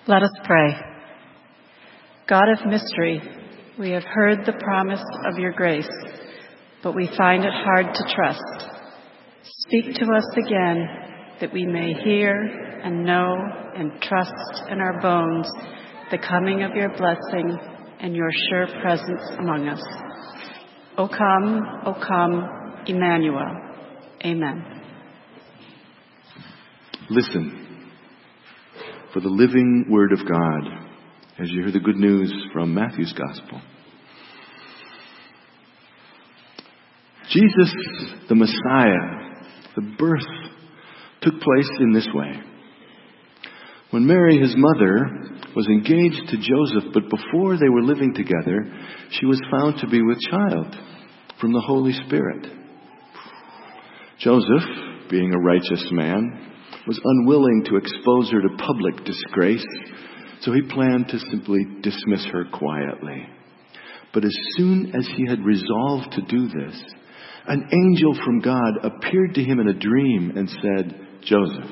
Let us pray. God of mystery, we have heard the promise of your grace, but we find it hard to trust. Speak to us again, that we may hear and know and trust in our bones the coming of your blessing and your sure presence among us. O come, Emmanuel. Amen. Listen for the living word of God as you hear the good news from Matthew's Gospel. Jesus, the Messiah, the birth took place in this way. When Mary, his mother, was engaged to Joseph, but before they were living together, she was found to be with child from the Holy Spirit. Joseph, being a righteous man, was unwilling to expose her to public disgrace, so he planned to simply dismiss her quietly. But as soon as he had resolved to do this, an angel from God appeared to him in a dream and said, "Joseph,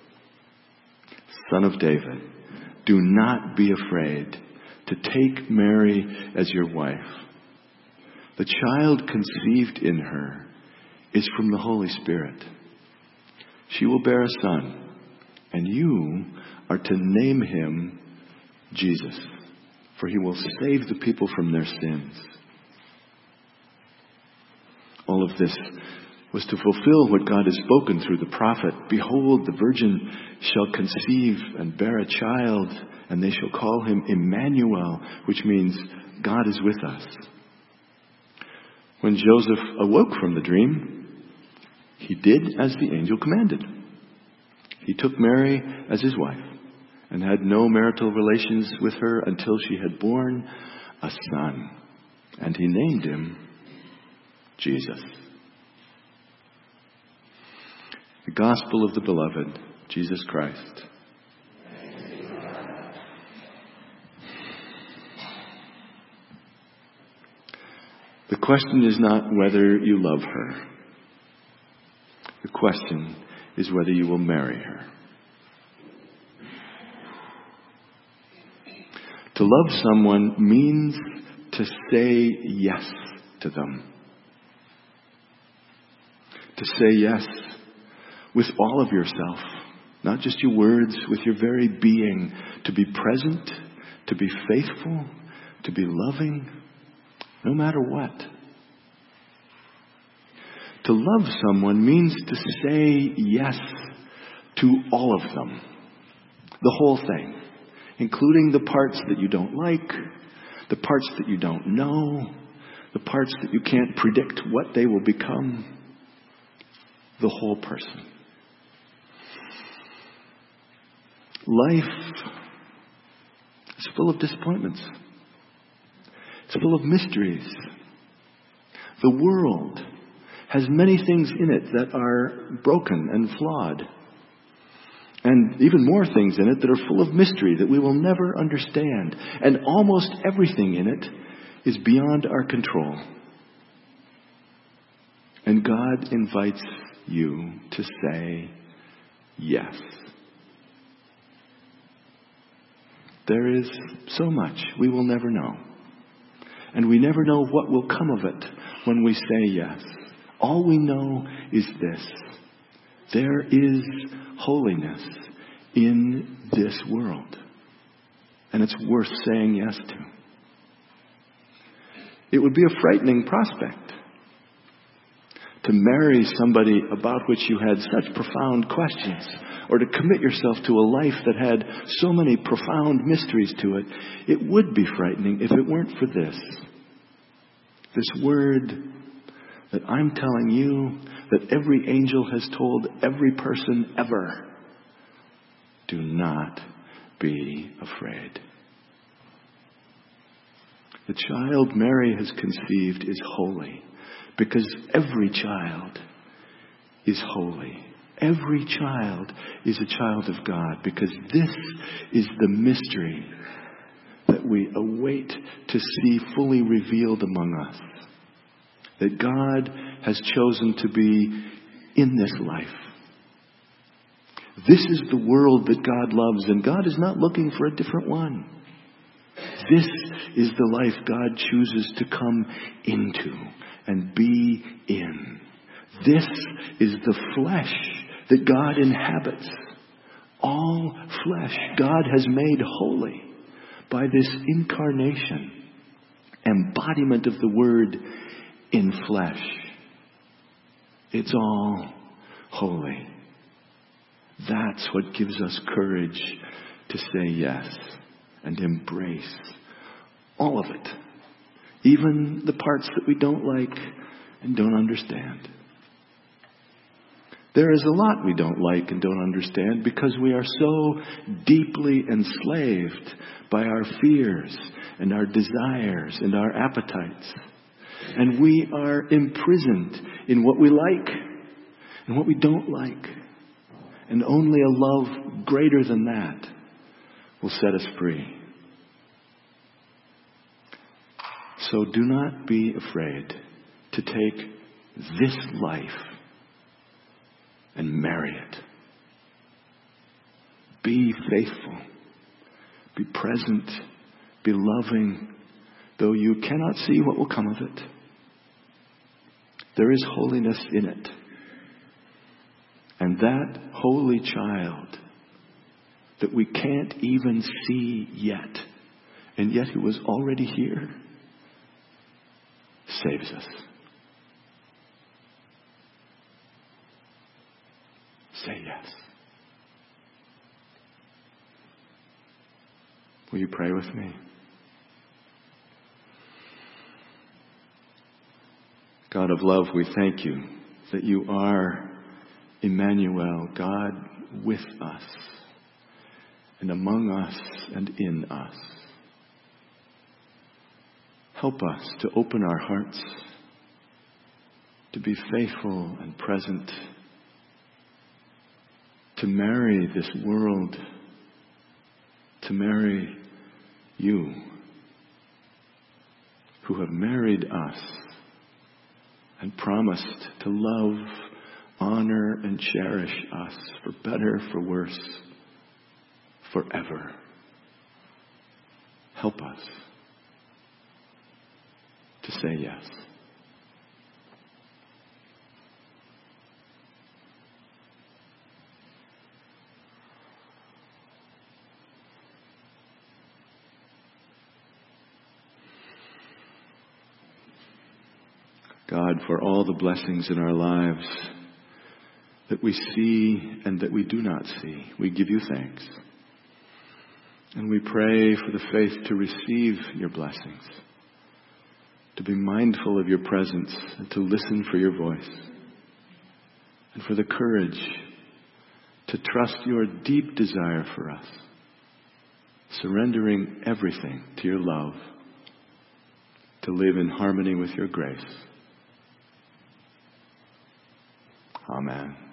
son of David, do not be afraid to take Mary as your wife. The child conceived in her is from the Holy Spirit. She will bear a son, and you are to name him Jesus, for he will save the people from their sins." All of this was to fulfill what God has spoken through the prophet. "Behold, the virgin shall conceive and bear a child, and they shall call him Emmanuel," which means God is with us. When Joseph awoke from the dream, he did as the angel commanded. He took Mary as his wife and had no marital relations with her until she had borne a son, and he named him Jesus. The Gospel of the Beloved, Jesus Christ. The question is not whether you love her. The question is whether you will marry her. To love someone means to say yes to them. To say yes with all of yourself, not just your words, with your very being. To be present, to be faithful, to be loving, no matter what. To love someone means to say yes to all of them. The whole thing, including the parts that you don't like, the parts that you don't know, the parts that you can't predict what they will become. The whole person. Life is full of disappointments. It's full of mysteries. The world has many things in it that are broken and flawed. And even more things in it that are full of mystery that we will never understand. And almost everything in it is beyond our control. And God invites you to say yes. There is so much we will never know. And we never know what will come of it when we say yes. All we know is this: there is holiness in this world. And it's worth saying yes to. It would be a frightening prospect to marry somebody about which you had such profound questions, or to commit yourself to a life that had so many profound mysteries to it. It would be frightening if it weren't for this word that I'm telling you, that every angel has told every person ever: do not be afraid. The child Mary has conceived is holy, because every child is holy. Every child is a child of God, because this is the mystery that we await to see fully revealed among us. That God has chosen to be in this life. This is the world that God loves, and God is not looking for a different one. This is the life God chooses to come into and be in. This is the flesh that God inhabits. All flesh God has made holy by this incarnation, embodiment of the Word in flesh. It's all holy. That's what gives us courage to say yes and embrace all of it, even the parts that we don't like and don't understand. There is a lot we don't like and don't understand because we are so deeply enslaved by our fears and our desires and our appetites. And we are imprisoned in what we like and what we don't like. And only a love greater than that will set us free. So do not be afraid to take this life and marry it. Be faithful. Be present. Be loving, though you cannot see what will come of it. There is holiness in it. And that holy child that we can't even see yet, and yet who was already here, saves us. Say yes. Will you pray with me? God of love, we thank you that you are Emmanuel, God with us and among us and in us. Help us to open our hearts, to be faithful and present, to marry this world, to marry you, who have married us and promised to love, honor, and cherish us for better, for worse, forever. Help us to say yes. God, for all the blessings in our lives that we see and that we do not see, we give you thanks. And we pray for the faith to receive your blessings, to be mindful of your presence and to listen for your voice, and for the courage to trust your deep desire for us, surrendering everything to your love, to live in harmony with your grace. Amen.